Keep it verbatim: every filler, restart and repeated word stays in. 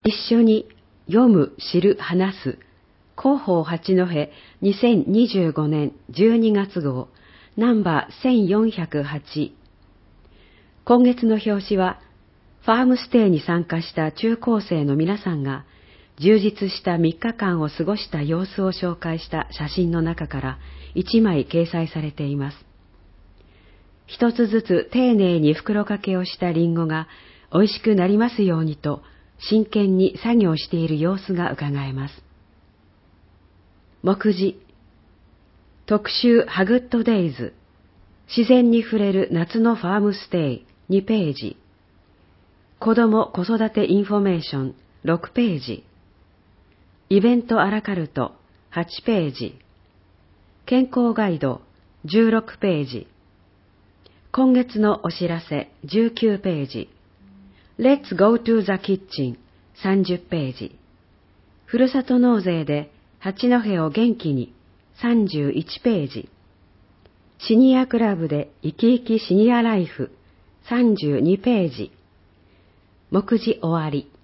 一緒に読む、知る、話す広報八戸にせんにじゅうごねんじゅうにがつ号ナンバーせんよんひゃくはち。今月の表紙はファームステイに参加した中高生の皆さんが充実したみっかかんを過ごした様子を紹介した写真の中からいちまい掲載されています。一つずつ丁寧に袋掛けをしたリンゴが美味しくなりますようにと真剣に作業している様子がうかがえます。目次特集ハグッドデイズ自然に触れる夏のファームステイにページ、子ども子育てインフォメーションろくページ、イベントアラカルトはちページ、健康ガイドじゅうろくページ、今月のお知らせじゅうきゅうページ、Let's go to the kitchenさんじゅうページ、ふるさと納税で八戸を元気にさんじゅういちページ、シニアクラブで生き生きシニアライフさんじゅうにページ、目次終わり。